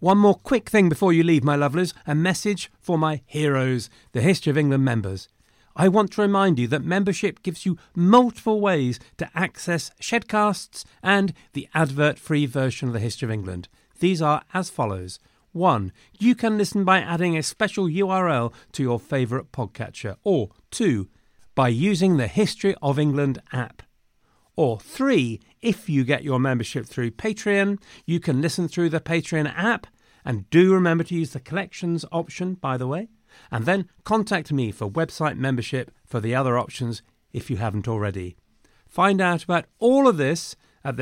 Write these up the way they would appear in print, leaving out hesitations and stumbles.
One more quick thing before you leave, my lovelies, a message for my heroes, the History of England members. I want to remind you that membership gives you multiple ways to access Shedcasts and the advert-free version of the History of England. These are as follows. 1. You can listen by adding a special URL to your favourite podcatcher. Or 2. By using the History of England app. Or 3. If you get your membership through Patreon, you can listen through the Patreon app. And do remember to use the collections option, by the way. And then contact me for website membership for the other options if you haven't already. Find out about all of this at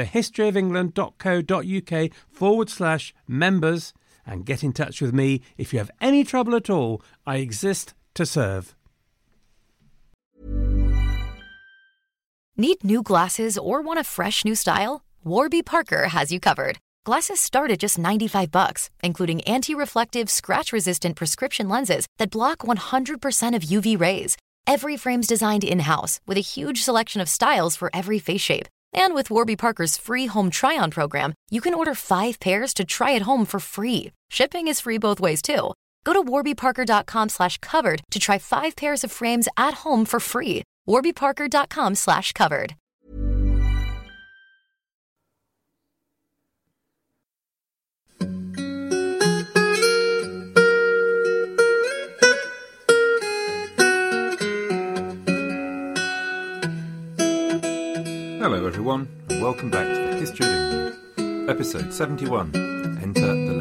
thehistoryofengland.co.uk/members and get in touch with me if you have any trouble at all. I exist to serve. Need new glasses or want a fresh new style? Warby Parker has you covered. Glasses start at just $95, including anti-reflective, scratch-resistant prescription lenses that block 100% of UV rays. Every frame's designed in-house with a huge selection of styles for every face shape. And with Warby Parker's free home try-on program, you can order 5 pairs to try at home for free. Shipping is free both ways, too. Go to warbyparker.com/covered to try 5 pairs of frames at home for free. warbyparker.com/covered. Hello everyone, and welcome back to the History of England, episode 71, Enter the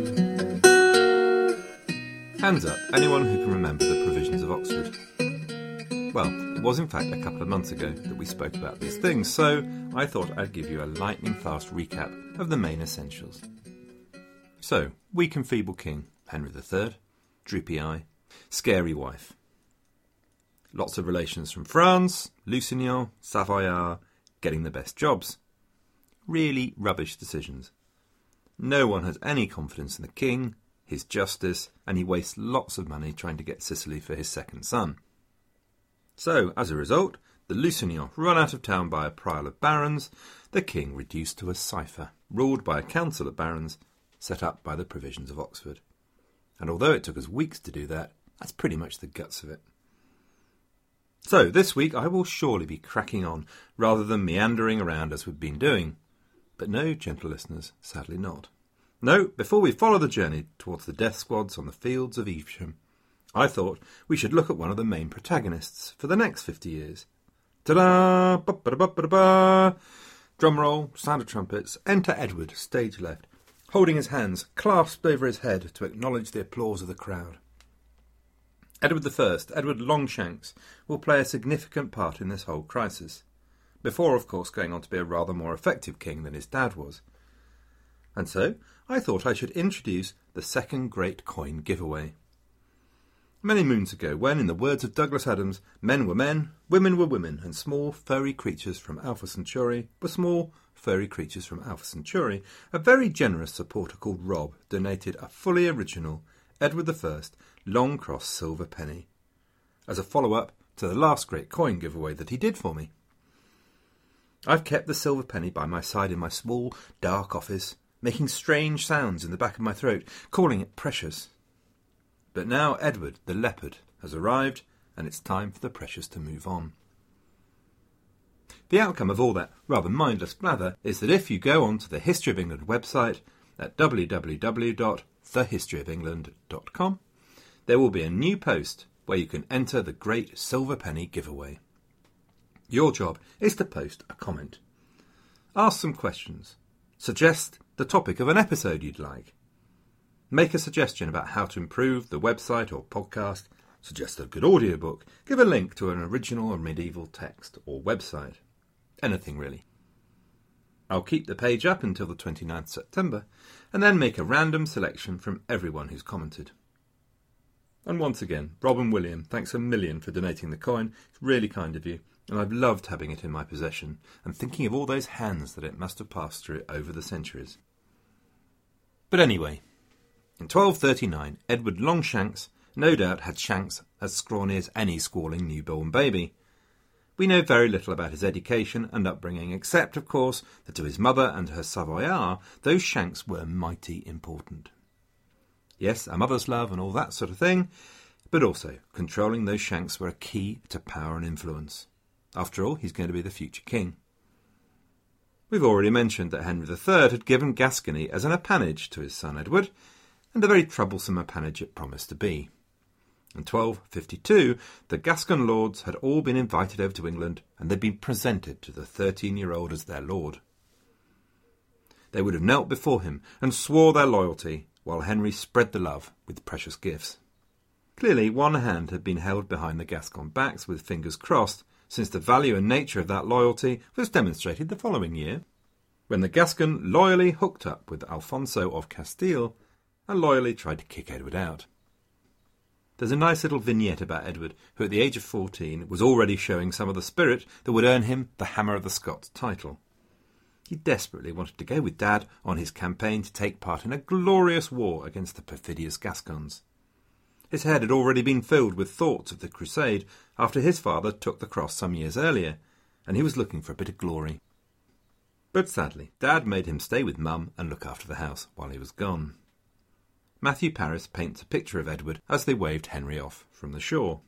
Leopard. Hands up, anyone who can remember the provisions of Oxford. Well, it was in fact a couple of months ago that we spoke about these things, so I thought I'd give you a lightning-fast recap of the main essentials. So, weak and feeble king, Henry III, droopy eye, scary wife. Lots of relations from France, Lusignan, Savoyard, getting the best jobs. Really rubbish decisions. No one has any confidence in the king, his justice, and he wastes lots of money trying to get Sicily for his second son. So, as a result, the Lusignans run out of town by a prior of barons, the king reduced to a cipher, ruled by a council of barons, set up by the provisions of Oxford. And although it took us weeks to do that, that's pretty much the guts of it. So, this week I will surely be cracking on, rather than meandering around as we've been doing. But no, gentle listeners, sadly not. No, before we follow the journey towards the death squads on the fields of Evesham, I thought we should look at one of the main protagonists for the next 50 years. Ta-da! Ba-ba-da-ba-ba-da-ba! Drum roll, sound of trumpets, enter Edward, stage left, holding his hands clasped over his head to acknowledge the applause of the crowd. Edward I, Edward Longshanks, will play a significant part in this whole crisis, before of course going on to be a rather more effective king than his dad was. And so I thought I should introduce the second great coin giveaway. Many moons ago, when, in the words of Douglas Adams, men were men, women were women, and small furry creatures from Alpha Centauri were small furry creatures from Alpha Centauri, a very generous supporter called Rob donated a fully original Edward I long cross silver penny, as a follow-up to the last great coin giveaway that he did for me. I've kept the silver penny by my side in my small, dark office, making strange sounds in the back of my throat, calling it precious. But now Edward the Leopard has arrived, and it's time for the precious to move on. The outcome of all that rather mindless blather is that if you go on to the History of England website at www.thehistoryofengland.com, there will be a new post where you can enter the Great Silver Penny giveaway. Your job is to post a comment. Ask some questions. Suggest the topic of an episode you'd like. Make a suggestion about how to improve the website or podcast. Suggest a good audiobook. Give a link to an original or medieval text or website. Anything really. I'll keep the page up until the 29th September and then make a random selection from everyone who's commented. And once again, Rob and William, thanks a million for donating the coin. It's really kind of you, and I've loved having it in my possession and thinking of all those hands that it must have passed through over the centuries. But anyway, in 1239, Edward Longshanks no doubt had shanks as scrawny as any squalling newborn baby. We know very little about his education and upbringing, except, of course, that to his mother and her Savoyard, those shanks were mighty important. Yes, a mother's love and all that sort of thing, but also controlling those shanks were a key to power and influence. After all, he's going to be the future king. We've already mentioned that Henry III had given Gascony as an appanage to his son Edward, and a very troublesome appanage it promised to be. In 1252, the Gascon lords had all been invited over to England, and they'd been presented to the 13-year-old as their lord. They would have knelt before him and swore their loyalty, while Henry spread the love with precious gifts. Clearly, one hand had been held behind the Gascon backs with fingers crossed, since the value and nature of that loyalty was demonstrated the following year, when the Gascon loyally hooked up with Alfonso of Castile and loyally tried to kick Edward out. There's a nice little vignette about Edward, who at the age of 14 was already showing some of the spirit that would earn him the Hammer of the Scots title. He desperately wanted to go with Dad on his campaign to take part in a glorious war against the perfidious Gascons. His head had already been filled with thoughts of the crusade after his father took the cross some years earlier, and he was looking for a bit of glory. But sadly, Dad made him stay with Mum and look after the house while he was gone. Matthew Paris paints a picture of Edward as they waved Henry off from the shore.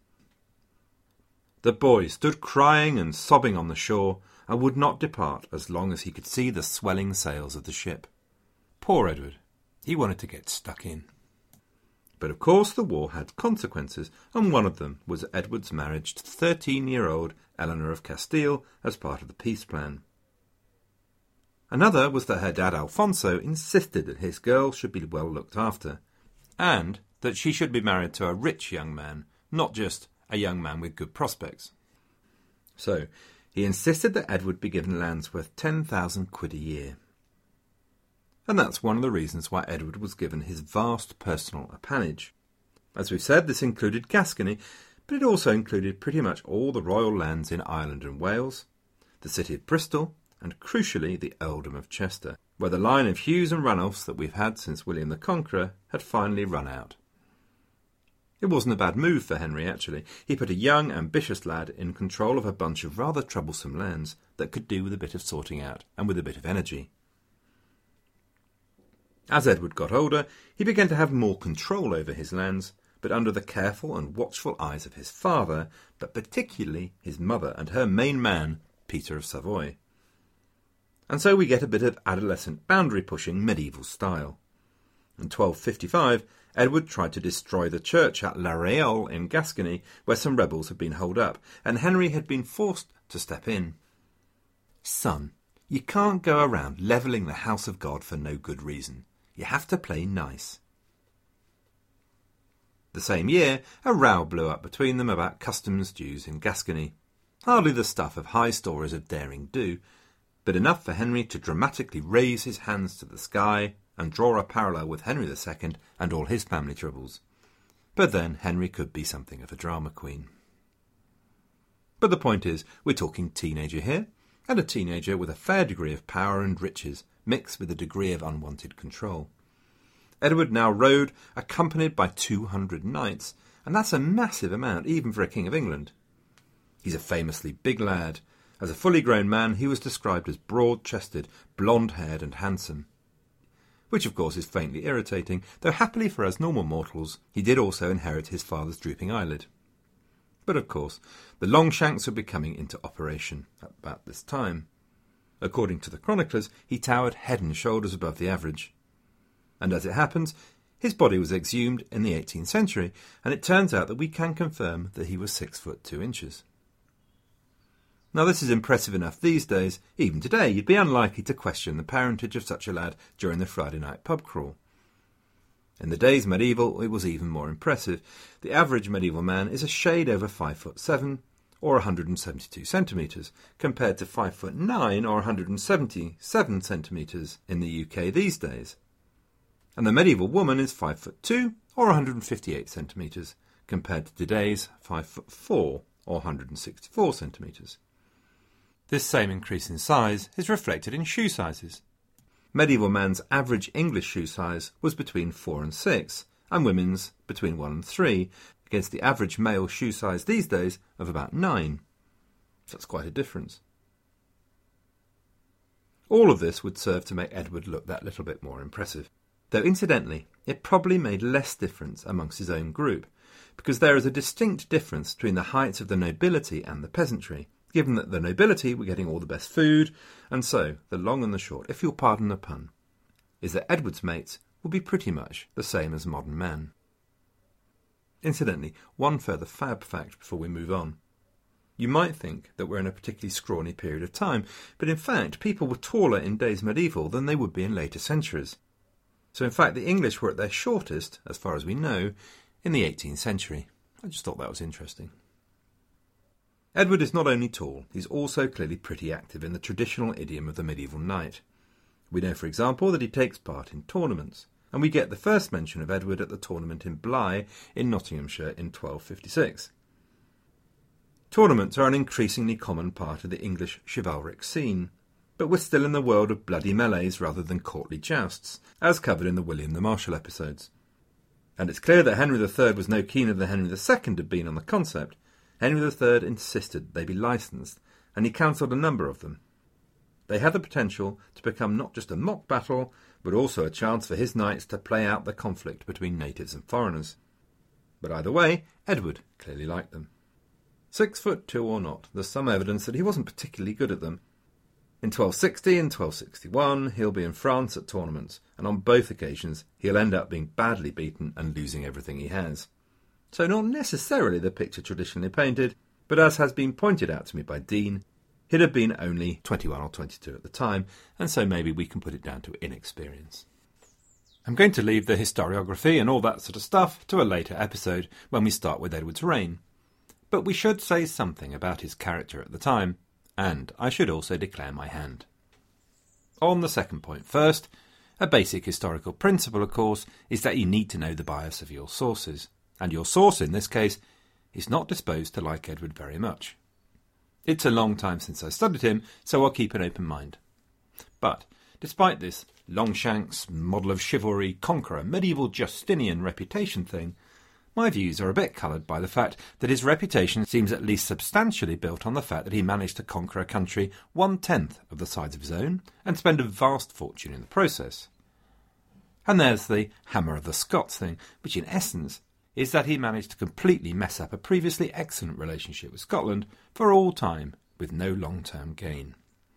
The boy stood crying and sobbing on the shore and would not depart as long as he could see the swelling sails of the ship. Poor Edward. He wanted to get stuck in. But of course the war had consequences, and one of them was Edward's marriage to 13-year-old Eleanor of Castile as part of the peace plan. Another was that her dad Alfonso insisted that his girl should be well looked after, and that she should be married to a rich young man, not just a young man with good prospects. So he insisted that Edward be given lands worth 10,000 quid a year. And that's one of the reasons why Edward was given his vast personal appanage. As we've said, this included Gascony, but it also included pretty much all the royal lands in Ireland and Wales, the city of Bristol, and crucially the earldom of Chester, where the line of Hughes and Ranulphs that we've had since William the Conqueror had finally run out. It wasn't a bad move for Henry, actually. He put a young, ambitious lad in control of a bunch of rather troublesome lands that could do with a bit of sorting out and with a bit of energy. As Edward got older, he began to have more control over his lands, but under the careful and watchful eyes of his father, but particularly his mother and her main man, Peter of Savoy. And so we get a bit of adolescent boundary-pushing medieval style. In 1255, Edward tried to destroy the church at La Réole in Gascony, where some rebels had been holed up, and Henry had been forced to step in. Son, you can't go around levelling the house of God for no good reason. You have to play nice. The same year, a row blew up between them about customs dues in Gascony. Hardly the stuff of high stories of daring do, but enough for Henry to dramatically raise his hands to the sky and draw a parallel with Henry II and all his family troubles. But then Henry could be something of a drama queen. But the point is, we're talking teenager here, and a teenager with a fair degree of power and riches, mixed with a degree of unwanted control. Edward now rode, accompanied by 200 knights, and that's a massive amount, even for a king of England. He's a famously big lad. As a fully grown man, he was described as broad-chested, blonde-haired and handsome. Which, of course, is faintly irritating, though happily for us normal mortals, he did also inherit his father's drooping eyelid. But, of course, the Longshanks were becoming into operation at about this time. According to the chroniclers, he towered head and shoulders above the average. And as it happens, his body was exhumed in the 18th century, and it turns out that we can confirm that he was 6 foot 2 inches. Now this is impressive enough these days. Even today you'd be unlikely to question the parentage of such a lad during the Friday night pub crawl. In the days medieval it was even more impressive. The average medieval man is a shade over 5'7", or 172 centimetres, compared to 5'9", or 177 centimetres in the UK these days. And the medieval woman is 5'2", or 158 centimetres, compared to today's 5'4", or 164 centimetres. This same increase in size is reflected in shoe sizes. Medieval man's average English shoe size was between 4 and 6, and women's between 1 and 3, against the average male shoe size these days of about 9. So that's quite a difference. All of this would serve to make Edward look that little bit more impressive. Though incidentally, it probably made less difference amongst his own group, because there is a distinct difference between the heights of the nobility and the peasantry, given that the nobility were getting all the best food, and so the long and the short, if you'll pardon the pun, is that Edward's mates would be pretty much the same as modern men. Incidentally, one further fab fact before we move on. You might think that we're in a particularly scrawny period of time, but in fact people were taller in days medieval than they would be in later centuries. So in fact the English were at their shortest, as far as we know, in the 18th century. I just thought that was interesting. Edward is not only tall, he's also clearly pretty active in the traditional idiom of the medieval knight. We know, for example, that he takes part in tournaments, and we get the first mention of Edward at the tournament in Bly in Nottinghamshire in 1256. Tournaments are an increasingly common part of the English chivalric scene, but we're still in the world of bloody melees rather than courtly jousts, as covered in the William the Marshal episodes. And it's clear that Henry III was no keener than Henry II had been on the concept. Henry III insisted they be licensed, and he cancelled a number of them. They had the potential to become not just a mock battle, but also a chance for his knights to play out the conflict between natives and foreigners. But either way, Edward clearly liked them. 6'2" or not, there's some evidence that he wasn't particularly good at them. In 1260 and 1261, he'll be in France at tournaments, and on both occasions he'll end up being badly beaten and losing everything he has. So not necessarily the picture traditionally painted, but as has been pointed out to me by Dean, he'd have been only 21 or 22 at the time, and so maybe we can put it down to inexperience. I'm going to leave the historiography and all that sort of stuff to a later episode when we start with Edward's reign. But we should say something about his character at the time, and I should also declare my hand. On the second point first, a basic historical principle, of course, is that you need to know the bias of your sources, and your source in this case is not disposed to like Edward very much. It's a long time since I studied him, so I'll keep an open mind. But, despite this Longshanks, model of chivalry, conqueror, medieval Justinian reputation thing, my views are a bit coloured by the fact that his reputation seems at least substantially built on the fact that he managed to conquer a country 1/10 of the size of his own and spend a vast fortune in the process. And there's the hammer of the Scots thing, which in essence is that he managed to completely mess up a previously excellent relationship with Scotland for all time with no long-term gain.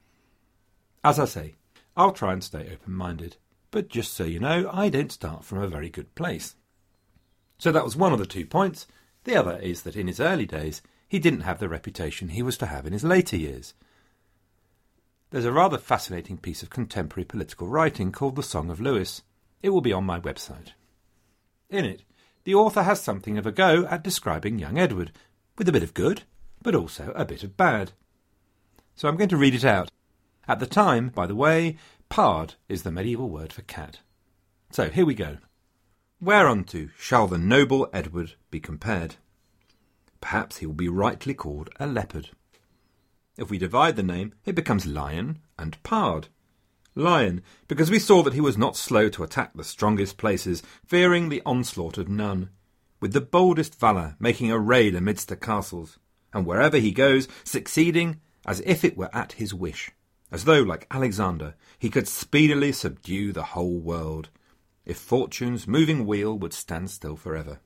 As I say, I'll try and stay open-minded, but just so you know, I don't start from a very good place. So that was one of the 2 points. The other is that in his early days, he didn't have the reputation he was to have in his later years. There's a rather fascinating piece of contemporary political writing called The Song of Lewis. It will be on my website. In it, the author has something of a go at describing young Edward, with a bit of good, but also a bit of bad. So I'm going to read it out. At the time, by the way, pard is the medieval word for cat. So here we go. Whereunto shall the noble Edward be compared? Perhaps he will be rightly called a leopard. If we divide the name, it becomes lion and pard. Lion, because we saw that he was not slow to attack the strongest places, fearing the onslaught of none, with the boldest valour making a raid amidst the castles, and wherever he goes, succeeding as if it were at his wish, as though, like Alexander, he could speedily subdue the whole world, if fortune's moving wheel would stand still forever.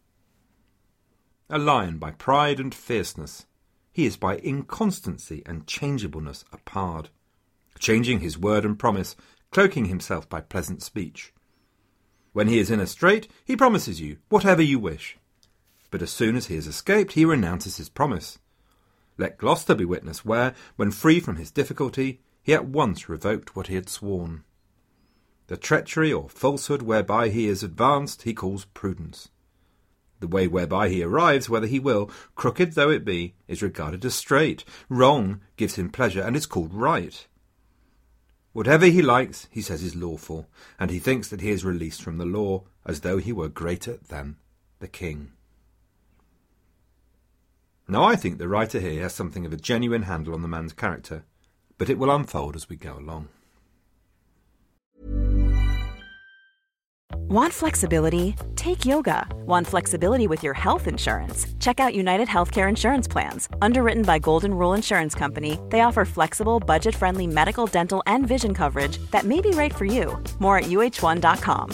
A lion by pride and fierceness, he is by inconstancy and changeableness a pard, changing his word and promise, cloaking himself by pleasant speech. When he is in a strait, he promises you whatever you wish, but as soon as he has escaped, he renounces his promise. Let Gloucester be witness where, when free from his difficulty, he at once revoked what he had sworn. The treachery or falsehood whereby he is advanced he calls prudence. The way whereby he arrives, whether he will, crooked though it be, is regarded as straight. Wrong gives him pleasure, and is called right. Whatever he likes, he says is lawful, and he thinks that he is released from the law, as though he were greater than the king. Now I think the writer here has something of a genuine handle on the man's character, but it will unfold as we go along. Want flexibility? Take yoga. Want flexibility with your health insurance? Check out United Healthcare Insurance Plans. Underwritten by Golden Rule Insurance Company, they offer flexible, budget-friendly medical, dental, and vision coverage that may be right for you. More at uh1.com.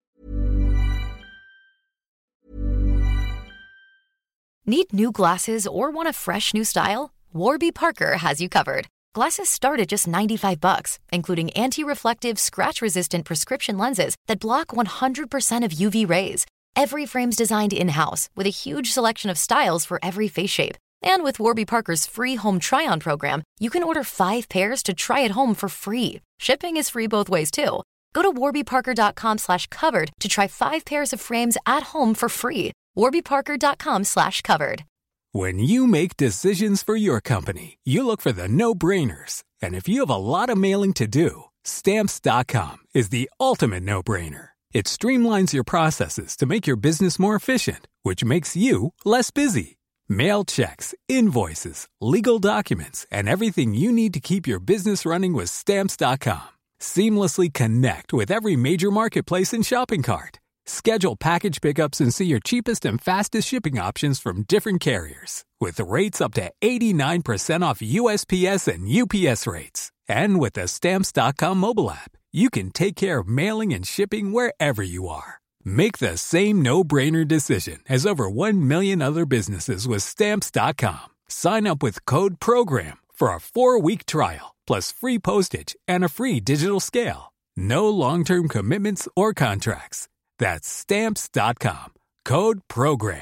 Need new glasses or want a fresh new style? Warby Parker has you covered. Glasses start at just $95, including anti-reflective, scratch-resistant prescription lenses that block 100% of UV rays. Every frame's designed in-house with a huge selection of styles for every face shape. And with Warby Parker's free home try-on program, you can order 5 pairs to try at home for free. Shipping is free both ways, too. Go to warbyparker.com/covered to try 5 pairs of frames at home for free. warbyparker.com/covered. When you make decisions for your company, you look for the no-brainers. And if you have a lot of mailing to do, Stamps.com is the ultimate no-brainer. It streamlines your processes to make your business more efficient, which makes you less busy. Mail checks, invoices, legal documents, and everything you need to keep your business running with Stamps.com. Seamlessly connect with every major marketplace and shopping cart. Schedule package pickups and see your cheapest and fastest shipping options from different carriers, with rates up to 89% off USPS and UPS rates. And with the Stamps.com mobile app, you can take care of mailing and shipping wherever you are. Make the same no-brainer decision as over 1 million other businesses with Stamps.com. Sign up with code PROGRAM for a 4-week trial, plus free postage and a free digital scale. No long-term commitments or contracts. That's Stamps.com. Code PROGRAM.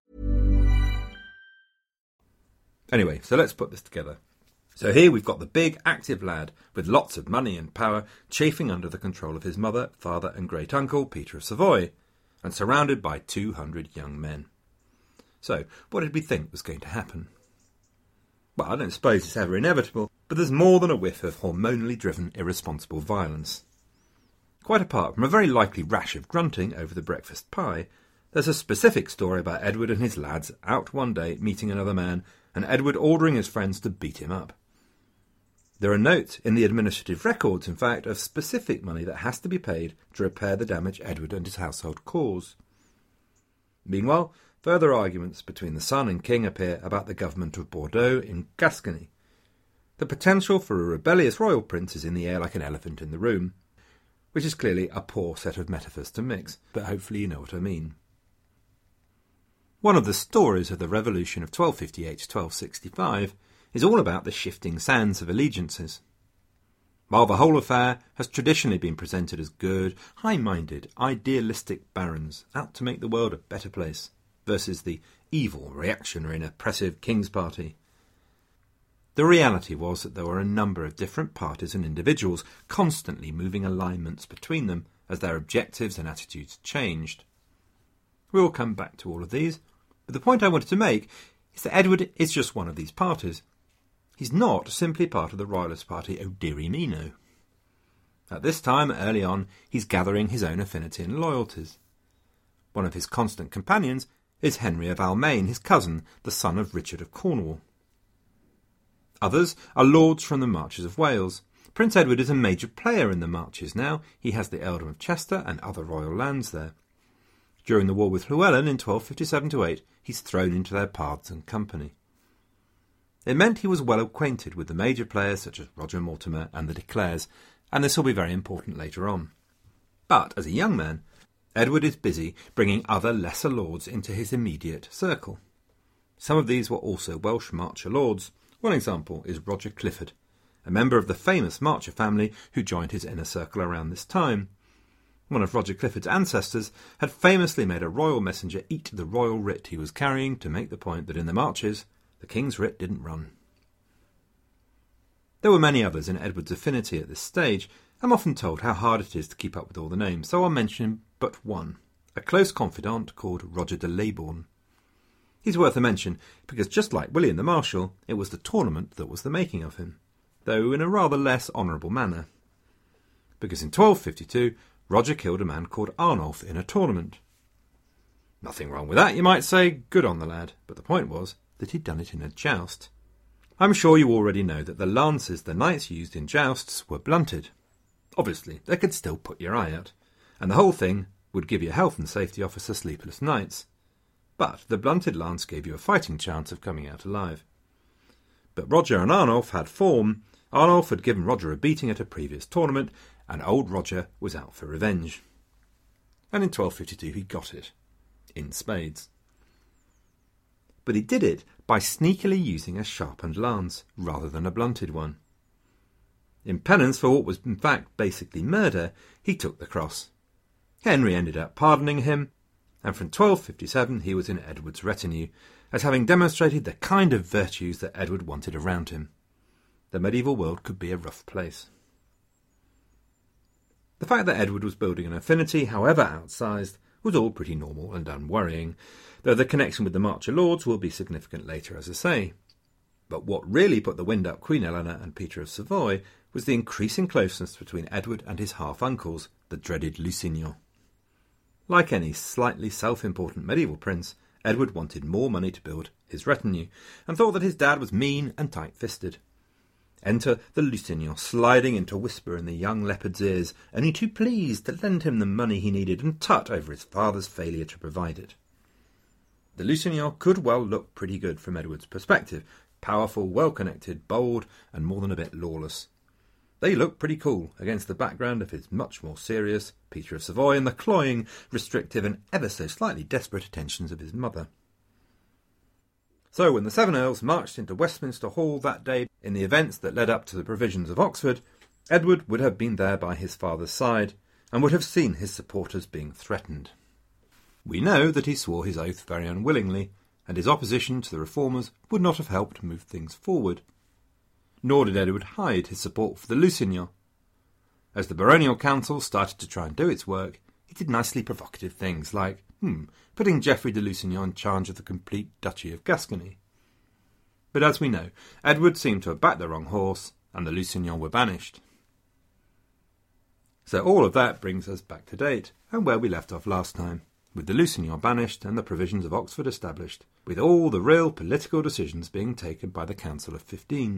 Anyway, so let's put this together. So here we've got the big, active lad with lots of money and power chafing under the control of his mother, father and great-uncle, Peter of Savoy, and surrounded by 200 young men. So, what did we think was going to happen? Well, I don't suppose it's ever inevitable, but there's more than a whiff of hormonally driven, irresponsible violence. Quite apart from a very likely rash of grunting over the breakfast pie, there's a specific story about Edward and his lads out one day meeting another man, and Edward ordering his friends to beat him up. There are notes in the administrative records, in fact, of specific money that has to be paid to repair the damage Edward and his household cause. Meanwhile, further arguments between the son and king appear about the government of Bordeaux in Gascony. The potential for a rebellious royal prince is in the air like an elephant in the room, which is clearly a poor set of metaphors to mix, but hopefully you know what I mean. One of the stories of the revolution of 1258 to 1265 is all about the shifting sands of allegiances. While the whole affair has traditionally been presented as good, high-minded, idealistic barons out to make the world a better place, versus the evil, reactionary and oppressive King's Party, the reality was that there were a number of different parties and individuals constantly moving alignments between them as their objectives and attitudes changed. We will come back to all of these, but the point I wanted to make is that Edward is just one of these parties. He's not simply part of the Royalist Party, oh dearie me no. At this time, early on, he's gathering his own affinity and loyalties. One of his constant companions is Henry of Almaine, his cousin, the son of Richard of Cornwall. Others are lords from the Marches of Wales. Prince Edward is a major player in the Marches now. He has the earldom of Chester and other royal lands there. During the war with Llewellyn in 1257-8, he's thrown into their paths and company. It meant he was well acquainted with the major players such as Roger Mortimer and the De Clares, and this will be very important later on. But as a young man, Edward is busy bringing other lesser lords into his immediate circle. Some of these were also Welsh Marcher lords. One example is Roger Clifford, a member of the famous Marcher family who joined his inner circle around this time. One of Roger Clifford's ancestors had famously made a royal messenger eat the royal writ he was carrying to make the point that in the Marches, the king's writ didn't run. There were many others in Edward's affinity at this stage. I'm often told how hard it is to keep up with all the names, so I'll mention but one, a close confidant called Roger de Leybourne. He's worth a mention because, just like William the Marshal, it was the tournament that was the making of him, though in a rather less honourable manner. Because in 1252, Roger killed a man called Arnulf in a tournament. Nothing wrong with that, you might say, good on the lad, but the point was that he'd done it in a joust. I'm sure you already know that the lances the knights used in jousts were blunted. Obviously, they could still put your eye out, and the whole thing would give your health and safety officer sleepless nights, but the blunted lance gave you a fighting chance of coming out alive. But Roger and Arnulf had form. Arnulf had given Roger a beating at a previous tournament, and old Roger was out for revenge. And in 1252 he got it, in spades. But he did it by sneakily using a sharpened lance rather than a blunted one. In penance for what was in fact basically murder, he took the cross. Henry ended up pardoning him, and from 1257 he was in Edward's retinue, as having demonstrated the kind of virtues that Edward wanted around him. The medieval world could be a rough place. The fact that Edward was building an affinity, however outsized, was all pretty normal and unworrying, though the connection with the Marcher Lords will be significant later, as I say. But what really put the wind up Queen Eleanor and Peter of Savoy was the increasing closeness between Edward and his half-uncles, the dreaded Lusignans. Like any slightly self-important medieval prince, Edward wanted more money to build his retinue, and thought that his dad was mean and tight-fisted. Enter the Lusignans, sliding into a whisper in the young leopard's ears, only too pleased to lend him the money he needed and tut over his father's failure to provide it. The Lusignans could well look pretty good from Edward's perspective, powerful, well-connected, bold, and more than a bit lawless. They looked pretty cool against the background of his much more serious Peter of Savoy and the cloying, restrictive, and ever so slightly desperate attentions of his mother. So when the Seven Earls marched into Westminster Hall that day in the events that led up to the provisions of Oxford, Edward would have been there by his father's side and would have seen his supporters being threatened. We know that he swore his oath very unwillingly, and his opposition to the reformers would not have helped move things forward. Nor did Edward hide his support for the Lusignans. As the baronial council started to try and do its work, he did nicely provocative things like, putting Geoffrey de Lusignan in charge of the complete Duchy of Gascony. But as we know, Edward seemed to have backed the wrong horse, and the Lusignans were banished. So all of that brings us back to date, and where we left off last time, with the Lusignans banished and the provisions of Oxford established, with all the real political decisions being taken by the Council of 15.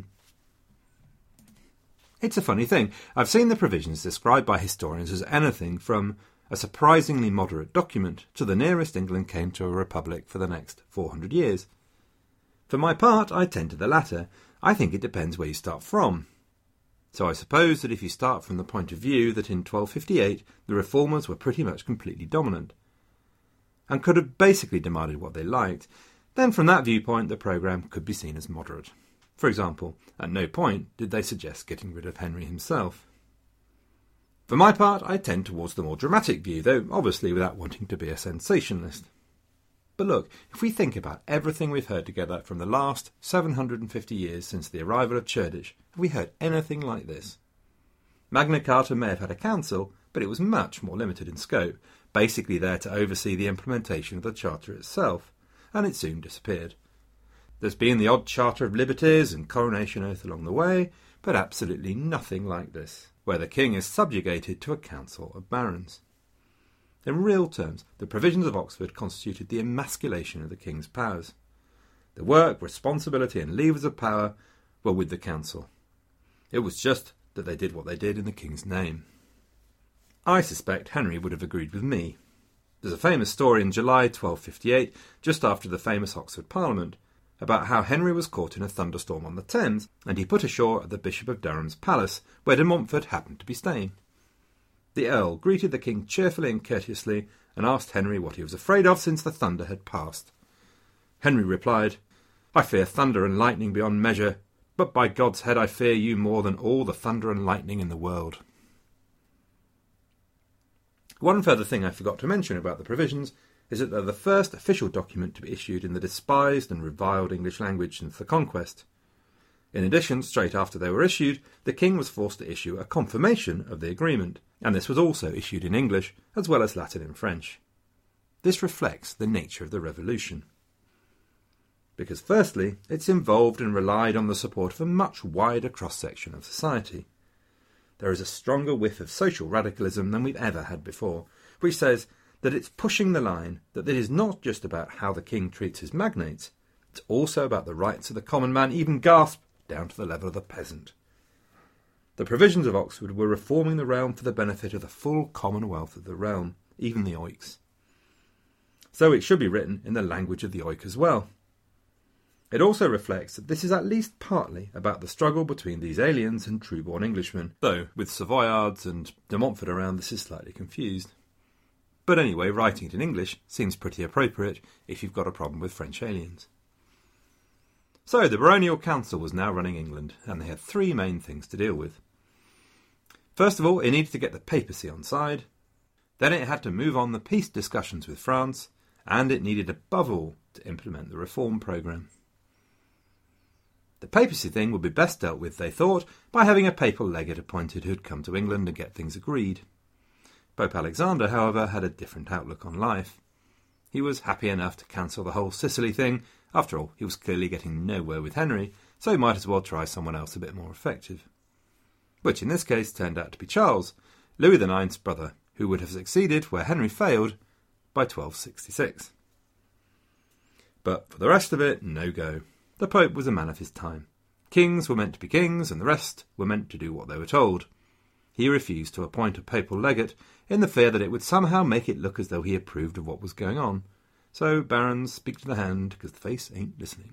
It's a funny thing. I've seen the provisions described by historians as anything from a surprisingly moderate document to the nearest England came to a republic for the next 400 years. For my part, I tend to the latter. I think it depends where you start from. So I suppose that if you start from the point of view that in 1258 the reformers were pretty much completely dominant, and could have basically demanded what they liked, then from that viewpoint the programme could be seen as moderate. For example, at no point did they suggest getting rid of Henry himself. For my part, I tend towards the more dramatic view, though obviously without wanting to be a sensationalist. But look, if we think about everything we've heard together from the last 750 years since the arrival of Shoreditch, have we heard anything like this? Magna Carta may have had a council, but it was much more limited in scope, basically there to oversee the implementation of the Charter itself, and it soon disappeared. There's been the odd Charter of Liberties and Coronation Oath along the way, but absolutely nothing like this, where the king is subjugated to a council of barons. In real terms, the provisions of Oxford constituted the emasculation of the king's powers. The work, responsibility and levers of power were with the council. It was just that they did what they did in the king's name. I suspect Henry would have agreed with me. There's a famous story in July 1258, just after the famous Oxford Parliament, about how Henry was caught in a thunderstorm on the Thames, and he put ashore at the Bishop of Durham's palace, where de Montfort happened to be staying. The Earl greeted the king cheerfully and courteously, and asked Henry what he was afraid of since the thunder had passed. Henry replied, "I fear thunder and lightning beyond measure, but by God's head I fear you more than all the thunder and lightning in the world." One further thing I forgot to mention about the provisions is that they're the first official document to be issued in the despised and reviled English language since the conquest. In addition, straight after they were issued, the king was forced to issue a confirmation of the agreement, and this was also issued in English, as well as Latin and French. This reflects the nature of the revolution. Because firstly, it's involved and relied on the support of a much wider cross-section of society. There is a stronger whiff of social radicalism than we've ever had before, which says that it's pushing the line that it is not just about how the king treats his magnates, it's also about the rights of the common man, even gasp, down to the level of the peasant. The provisions of Oxford were reforming the realm for the benefit of the full commonwealth of the realm, even the oiks. So it should be written in the language of the oik as well. It also reflects that this is at least partly about the struggle between these aliens and true-born Englishmen, though with Savoyards and de Montfort around this is slightly confused. But anyway, writing it in English seems pretty appropriate if you've got a problem with French aliens. So the baronial council was now running England, and they had three main things to deal with. First of all, it needed to get the papacy on side. Then it had to move on the peace discussions with France, and it needed above all to implement the reform programme. The papacy thing would be best dealt with, they thought, by having a papal legate appointed who'd come to England and get things agreed. Pope Alexander, however, had a different outlook on life. He was happy enough to cancel the whole Sicily thing. After all, he was clearly getting nowhere with Henry, so he might as well try someone else a bit more effective. Which in this case turned out to be Charles, Louis IX's brother, who would have succeeded where Henry failed by 1266. But for the rest of it, no go. The Pope was a man of his time. Kings were meant to be kings, and the rest were meant to do what they were told. He refused to appoint a papal legate in the fear that it would somehow make it look as though he approved of what was going on. So, barons, speak to the hand, because the face ain't listening.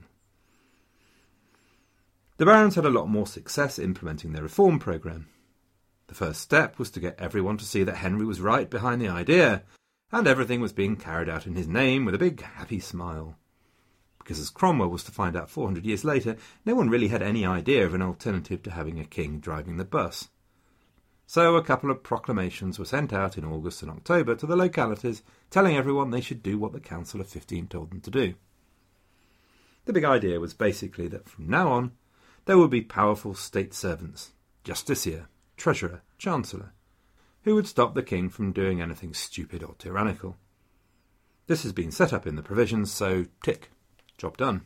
The barons had a lot more success implementing their reform programme. The first step was to get everyone to see that Henry was right behind the idea, and everything was being carried out in his name with a big, happy smile. Because as Cromwell was to find out 400 years later, no one really had any idea of an alternative to having a king driving the bus. So a couple of proclamations were sent out in August and October to the localities, telling everyone they should do what the Council of 15 told them to do. The big idea was basically that from now on, there would be powerful state servants, justiciar, treasurer, chancellor, who would stop the king from doing anything stupid or tyrannical. This has been set up in the provisions, so tick, job done.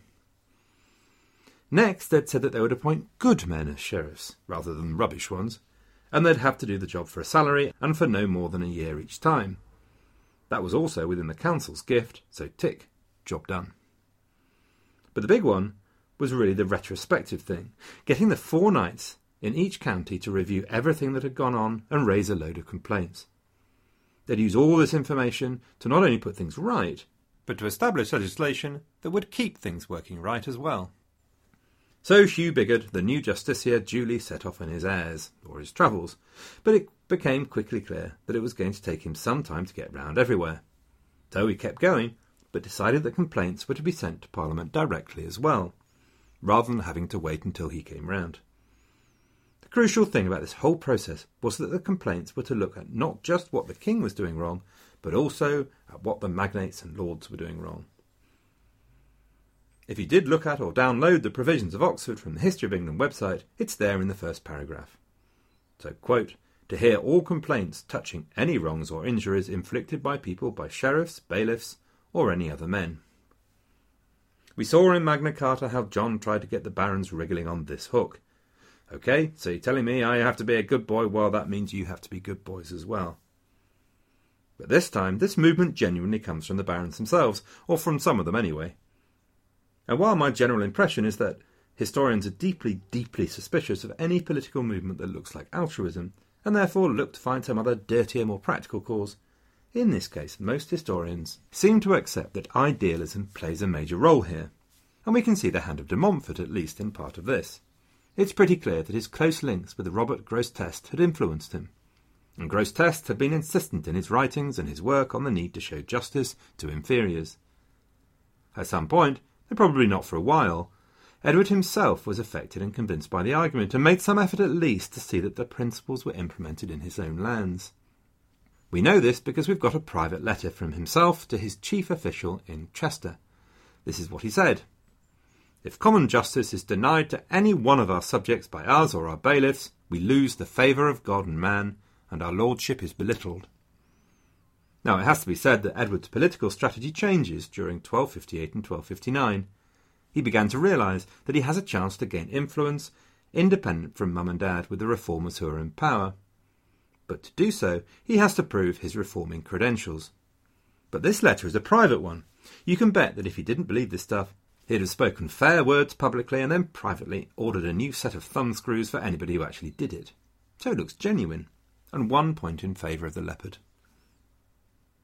Next, they'd said that they would appoint good men as sheriffs, rather than rubbish ones, and they'd have to do the job for a salary and for no more than a year each time. That was also within the council's gift, so tick, job done. But the big one was really the retrospective thing, getting the 4 knights in each county to review everything that had gone on and raise a load of complaints. They'd use all this information to not only put things right, but to establish legislation that would keep things working right as well. So Hugh Bigod, the new justiciar, duly set off on his airs, or his travels, but it became quickly clear that it was going to take him some time to get round everywhere. So he kept going, but decided that complaints were to be sent to Parliament directly as well, rather than having to wait until he came round. The crucial thing about this whole process was that the complaints were to look at not just what the king was doing wrong, but also at what the magnates and lords were doing wrong. If you did look at or download the provisions of Oxford from the History of England website, it's there in the first paragraph. So, quote, to hear all complaints touching any wrongs or injuries inflicted by people by sheriffs, bailiffs, or any other men. We saw in Magna Carta how John tried to get the barons wriggling on this hook. OK, so you're telling me I have to be a good boy? Well, that means you have to be good boys as well. But this time, this movement genuinely comes from the barons themselves, or from some of them anyway. And while my general impression is that historians are deeply, deeply suspicious of any political movement that looks like altruism, and therefore look to find some other dirtier, more practical cause, in this case most historians seem to accept that idealism plays a major role here, and we can see the hand of de Montfort at least in part of this. It's pretty clear that his close links with Robert Grosseteste had influenced him, and Grosseteste had been insistent in his writings and his work on the need to show justice to inferiors. At some point, and probably not for a while, Edward himself was affected and convinced by the argument, and made some effort at least to see that the principles were implemented in his own lands. We know this because we've got a private letter from himself to his chief official in Chester. This is what he said. If common justice is denied to any one of our subjects by us or our bailiffs, we lose the favour of God and man, and our lordship is belittled. Now, it has to be said that Edward's political strategy changes during 1258 and 1259. He began to realise that he has a chance to gain influence, independent from mum and dad, with the reformers who are in power. But to do so, he has to prove his reforming credentials. But this letter is a private one. You can bet that if he didn't believe this stuff, he'd have spoken fair words publicly and then privately ordered a new set of thumbscrews for anybody who actually did it. So it looks genuine, and 1 point in favour of the leopard.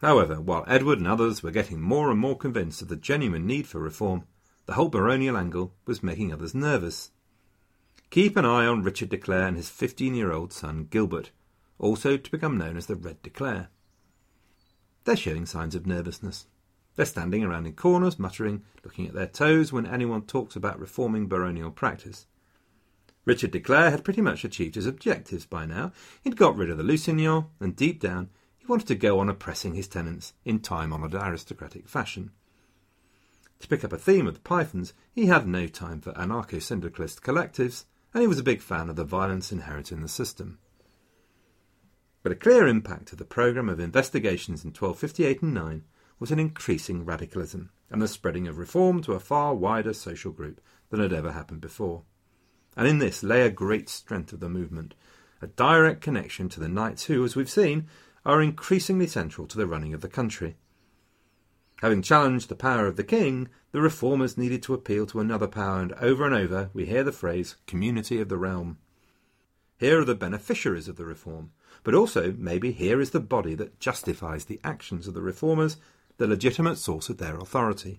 However, while Edward and others were getting more and more convinced of the genuine need for reform, the whole baronial angle was making others nervous. Keep an eye on Richard de Clare and his 15-year-old son Gilbert, also to become known as the Red de Clare. They're showing signs of nervousness. They're standing around in corners, muttering, looking at their toes when anyone talks about reforming baronial practice. Richard de Clare had pretty much achieved his objectives by now. He'd got rid of the Lusignan, and deep down he wanted to go on oppressing his tenants in time-honoured aristocratic fashion. To pick up a theme of the Pythons, he had no time for anarcho-syndicalist collectives, and he was a big fan of the violence inherent in the system. But a clear impact of the programme of investigations in 1258 and 9 was an increasing radicalism and the spreading of reform to a far wider social group than had ever happened before. And in this lay a great strength of the movement, a direct connection to the knights who, as we've seen, are increasingly central to the running of the country. Having challenged the power of the king, the reformers needed to appeal to another power, and over we hear the phrase community of the realm. Here are the beneficiaries of the reform, but also maybe here is the body that justifies the actions of the reformers, the legitimate source of their authority.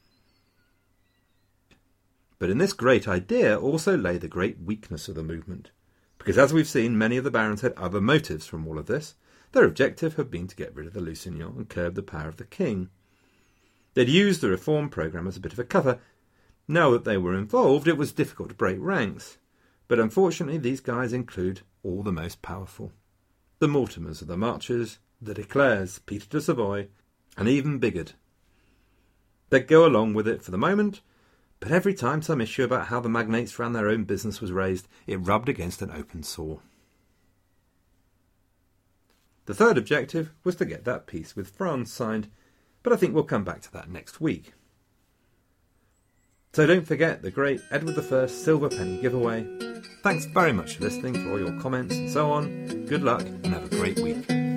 But in this great idea also lay the great weakness of the movement, because as we've seen, many of the barons had other motives from all of this. Their objective had been to get rid of the Lusignan and curb the power of the king. They'd used the reform programme as a bit of a cover. Now that they were involved, it was difficult to break ranks. But unfortunately, these guys include all the most powerful. The Mortimers of the Marches, the de Clares, Peter de Savoy, and even Bigod. They'd go along with it for the moment, but every time some issue about how the magnates ran their own business was raised, it rubbed against an open sore. The third objective was to get that peace with France signed, but I think we'll come back to that next week. So don't forget the great Edward I silver penny giveaway. Thanks very much for listening, for all your comments and so on. Good luck and have a great week.